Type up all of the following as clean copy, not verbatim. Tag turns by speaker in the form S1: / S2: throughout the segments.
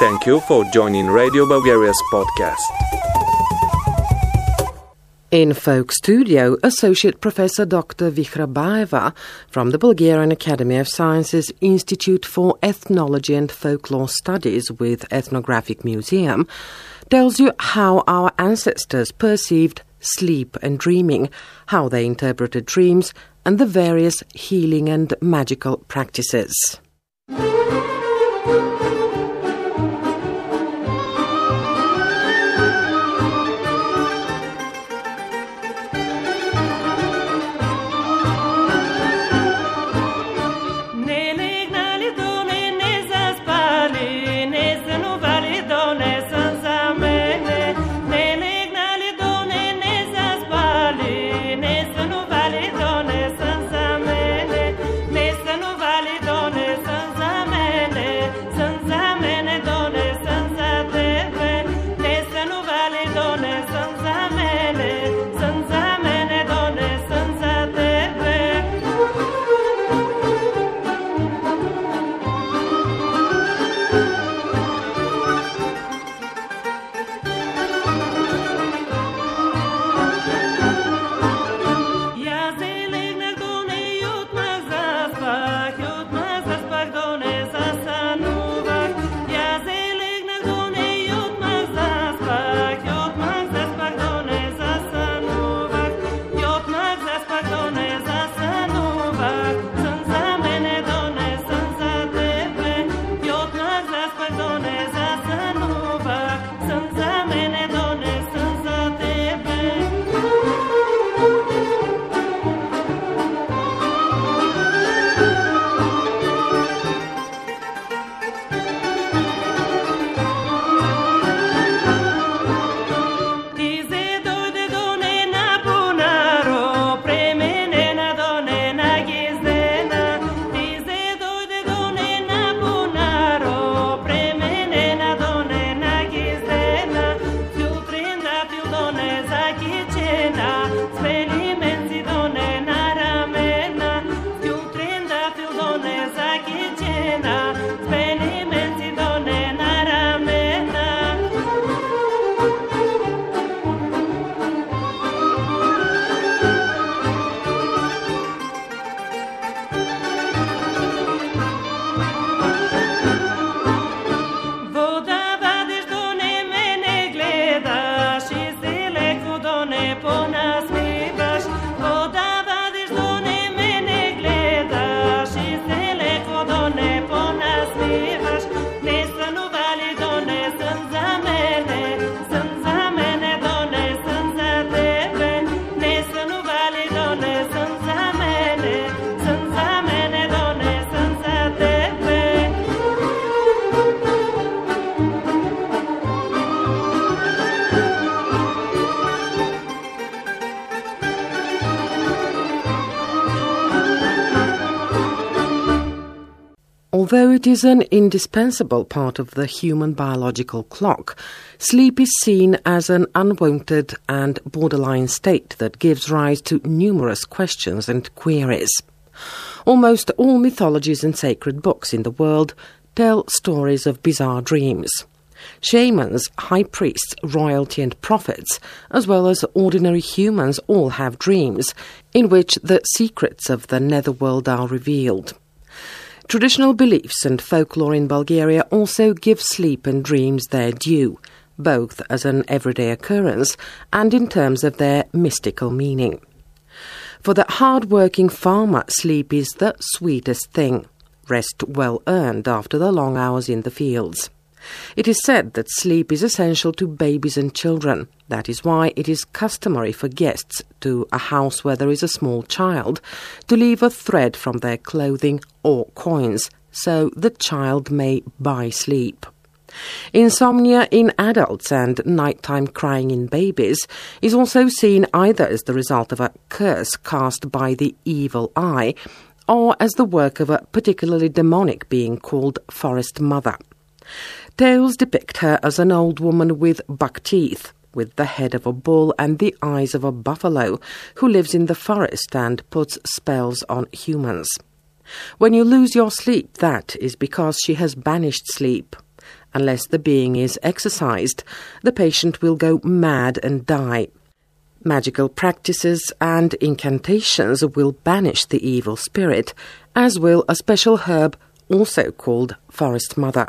S1: Thank you for joining Radio Bulgaria's podcast.
S2: In Folk Studio, Associate Professor Dr. Vikhrabayeva from the Bulgarian Academy of Sciences Institute for Ethnology and Folklore Studies with Ethnographic Museum tells you how our ancestors perceived sleep and dreaming, how they interpreted dreams, and the various healing and magical practices. Although it is an indispensable part of the human biological clock, sleep is seen as an unwanted and borderline state that gives rise to numerous questions and queries. Almost all mythologies and sacred books in the world tell stories of bizarre dreams. Shamans, high priests, royalty and prophets, as well as ordinary humans all have dreams, in which the secrets of the netherworld are revealed. Traditional beliefs and folklore in Bulgaria also give sleep and dreams their due, both as an everyday occurrence and in terms of their mystical meaning. For the hard-working farmer, sleep is the sweetest thing, rest well earned after the long hours in the fields. It is said that sleep is essential to babies and children. That is why it is customary for guests to a house where there is a small child to leave a thread from their clothing or coins, so the child may buy sleep. Insomnia in adults and nighttime crying in babies is also seen either as the result of a curse cast by the evil eye or as the work of a particularly demonic being called Forest Mother. Tales depict her as an old woman with buck teeth, with the head of a bull and the eyes of a buffalo, who lives in the forest and puts spells on humans. When you lose your sleep, that is because she has banished sleep. Unless the being is exorcised, the patient will go mad and die. Magical practices and incantations will banish the evil spirit, as will a special herb also called Forest Mother.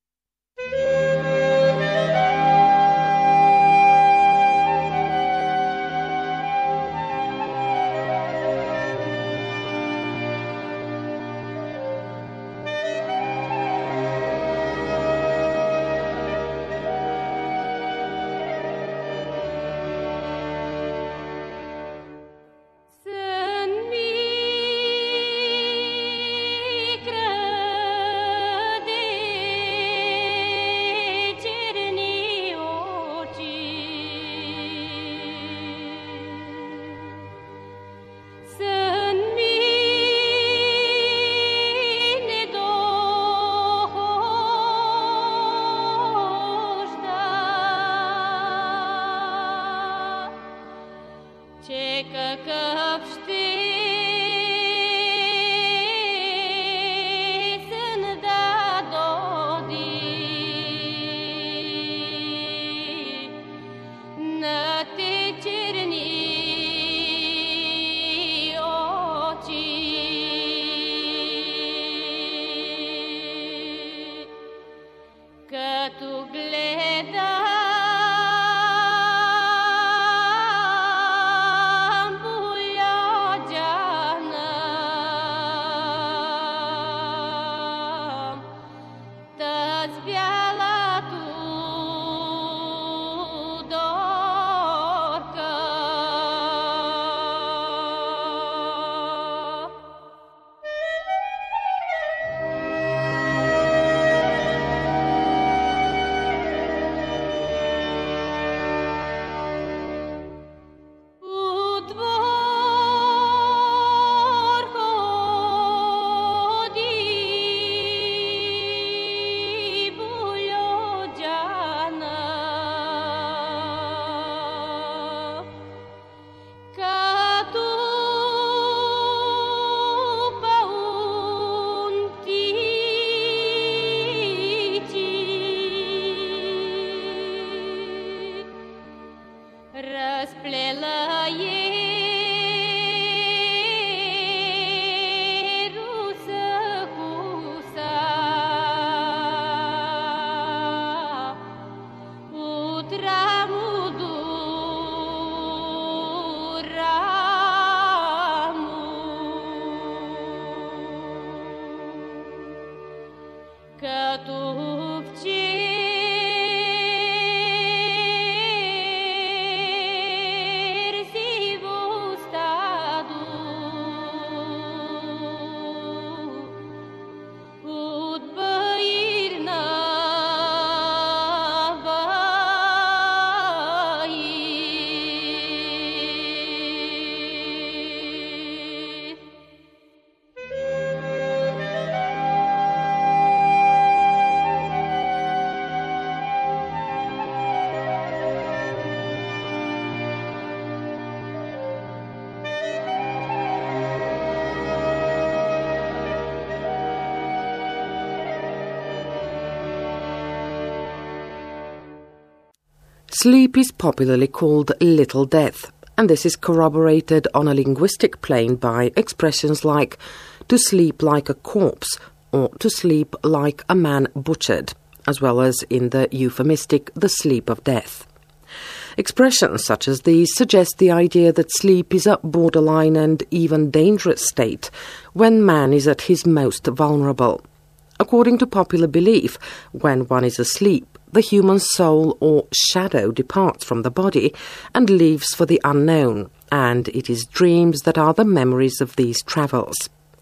S2: Sleep is popularly called Little Death, and this is corroborated on a linguistic plane by expressions like to sleep like a corpse or to sleep like a man butchered, as well as in the euphemistic the sleep of death. Expressions such as these suggest the idea that sleep is a borderline and even dangerous state when man is at his most vulnerable. According to popular belief, when one is asleep, the human soul or shadow departs from the body and leaves for the unknown, and it is dreams that are the memories of these travels.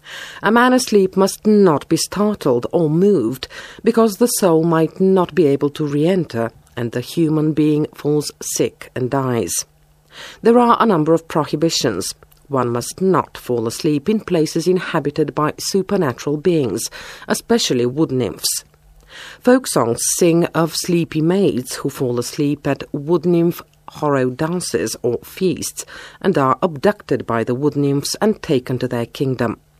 S2: A man asleep must not be startled or moved, because the soul might not be able to re-enter, and the human being falls sick and dies. There are a number of prohibitions. One must not fall asleep in places inhabited by supernatural beings, especially wood nymphs. Folk songs sing of sleepy maids who fall asleep at wood nymph horror dances or feasts and are abducted by the wood nymphs and taken to their kingdom.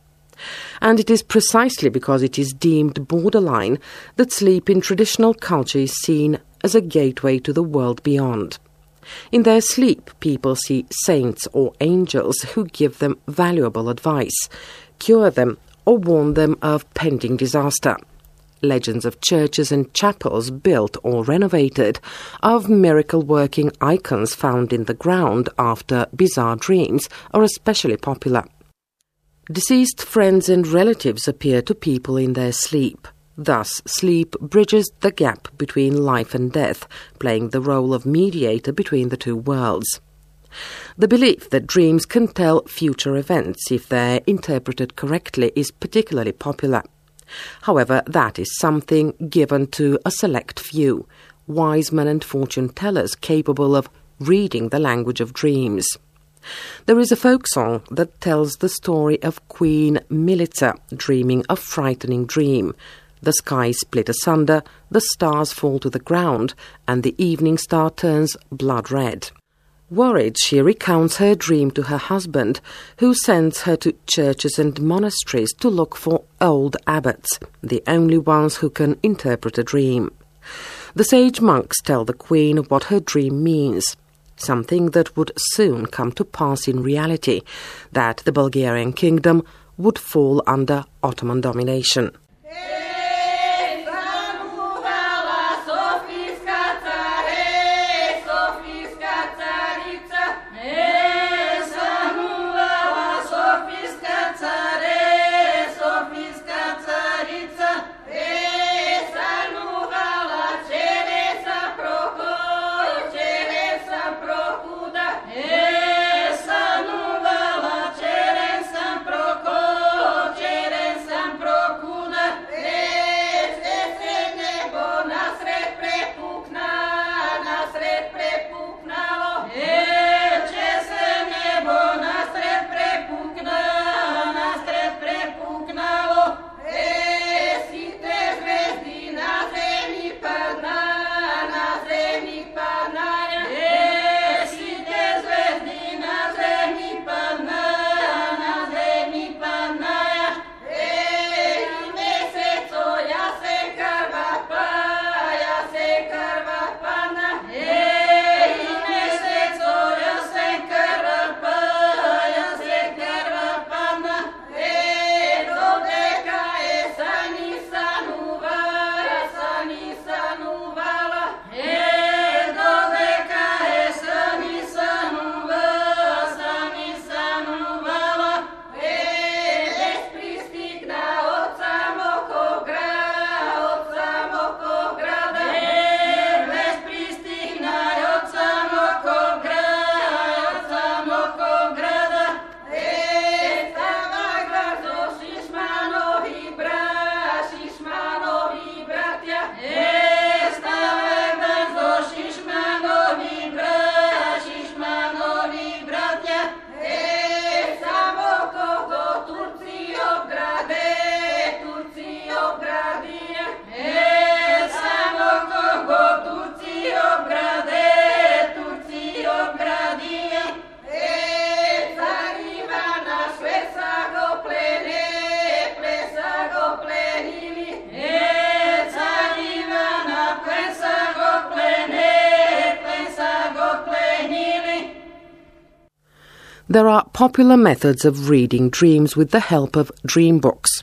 S2: And it is precisely because it is deemed borderline that sleep in traditional culture is seen as a gateway to the world beyond. In their sleep, people see saints or angels who give them valuable advice, cure them, or warn them of pending disaster. Legends of churches and chapels built or renovated, of miracle-working icons found in the ground after bizarre dreams, are especially popular. Deceased friends and relatives appear to people in their sleep. Thus, sleep bridges the gap between life and death, playing the role of mediator between the two worlds. The belief that dreams can tell future events if they're interpreted correctly is particularly popular. However, that is something given to a select few, wise men and fortune tellers capable of reading the language of dreams. There is a folk song that tells the story of Queen Militza dreaming a frightening dream. The sky split asunder, the stars fall to the ground, and the evening star turns blood red. Worried, she recounts her dream to her husband, who sends her to churches and monasteries to look for old abbots, the only ones who can interpret a dream. The sage monks tell the queen what her dream means, something that would soon come to pass in reality, that the Bulgarian kingdom would fall under Ottoman domination. There are popular methods of reading dreams with the help of dream books.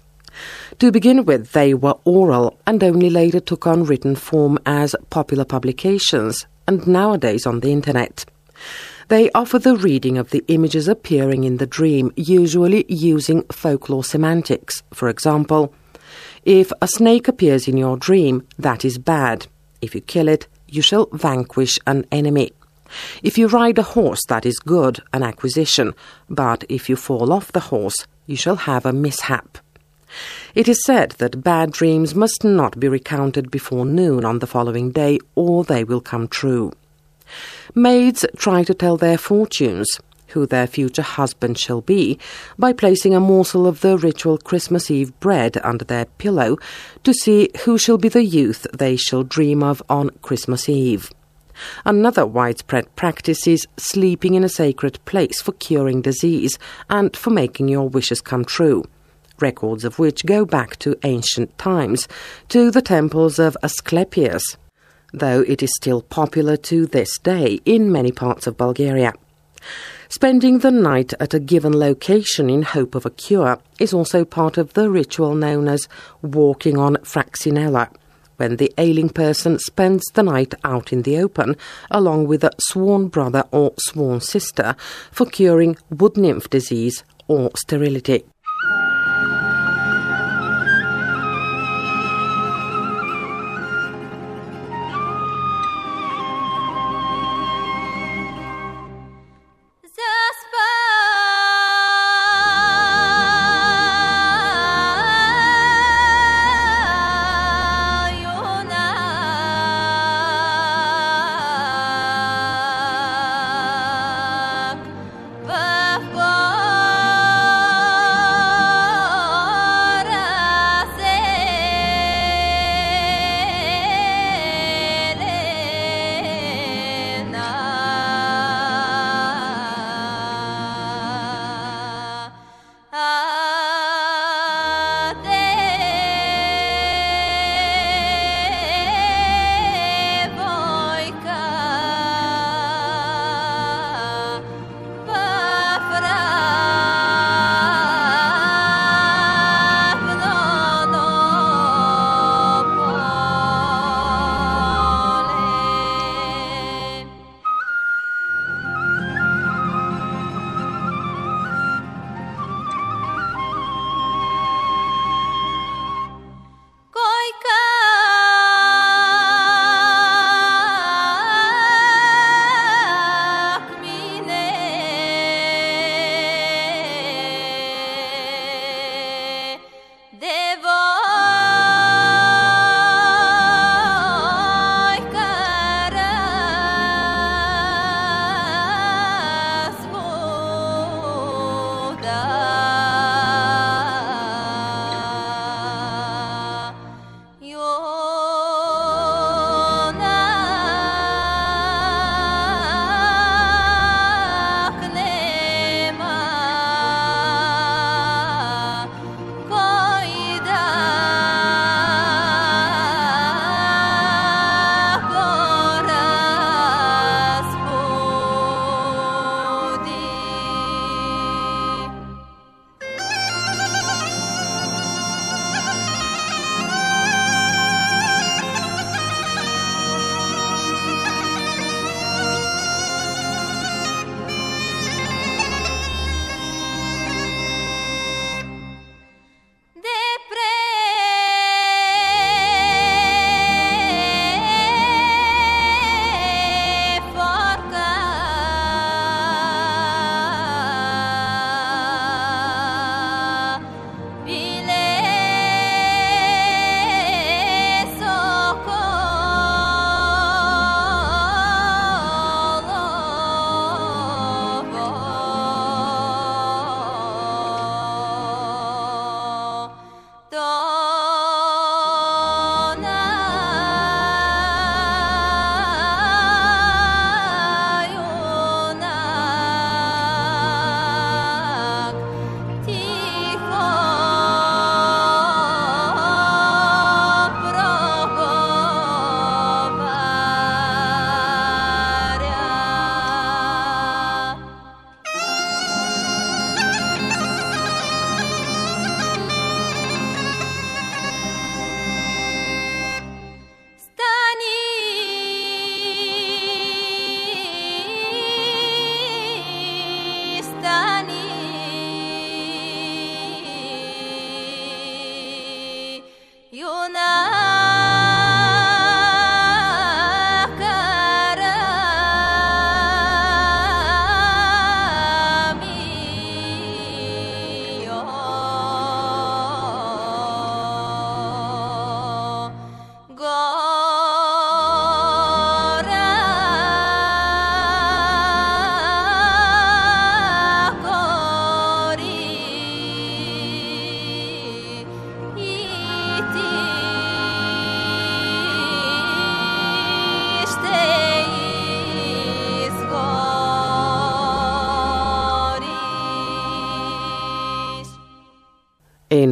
S2: To begin with, they were oral and only later took on written form as popular publications and nowadays on the internet. They offer the reading of the images appearing in the dream, usually using folklore semantics. For example, if a snake appears in your dream, that is bad. If you kill it, you shall vanquish an enemy. If you ride a horse, that is good, an acquisition, but if you fall off the horse, you shall have a mishap. It is said that bad dreams must not be recounted before noon on the following day, or they will come true. Maids try to tell their fortunes, who their future husband shall be, by placing a morsel of the ritual Christmas Eve bread under their pillow to see who shall be the youth they shall dream of on Christmas Eve. Another widespread practice is sleeping in a sacred place for curing disease and for making your wishes come true. records of which go back to ancient times, to the temples of Asclepius, though it is still popular to this day in many parts of Bulgaria. Spending the night at a given location in hope of a cure is also part of the ritual known as walking on Fraxinella, when the ailing person spends the night out in the open, along with a sworn brother or sworn sister, for curing wood nymph disease or sterility.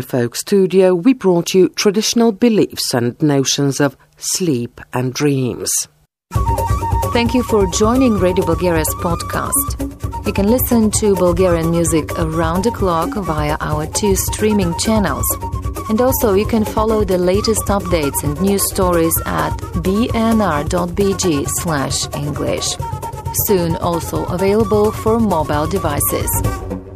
S2: Folk studio, we brought you traditional beliefs and notions of sleep and dreams.
S3: Thank you for joining Radio Bulgaria's podcast. You can listen to Bulgarian music around the clock via our 2 streaming channels. And also you can follow the latest updates and news stories at bnr.bg/English. Soon also available for mobile devices.